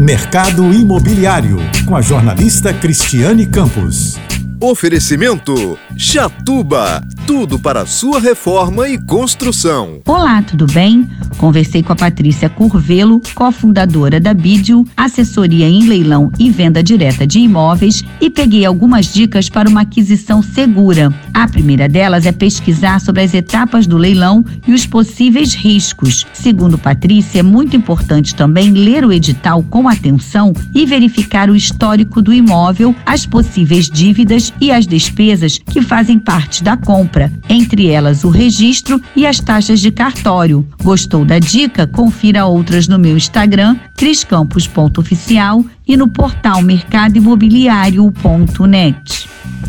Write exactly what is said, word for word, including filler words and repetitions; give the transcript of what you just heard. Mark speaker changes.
Speaker 1: Mercado Imobiliário, com a jornalista Cristiane Campos.
Speaker 2: Oferecimento Chatuba, tudo para sua reforma e construção.
Speaker 3: Olá, tudo bem? Conversei com a Patrícia Curvelo, cofundadora da Bidio, assessoria em leilão e venda direta de imóveis, e peguei algumas dicas para uma aquisição segura. A primeira delas é pesquisar sobre as etapas do leilão e os possíveis riscos. Segundo Patrícia, é muito importante também ler o edital com atenção e verificar o histórico do imóvel, as possíveis dívidas e as despesas que fazem parte da compra, entre elas o registro e as taxas de cartório. Gostou da dica? Confira outras no meu Instagram, cris campos ponto oficial, e no portal mercado imobiliário ponto net.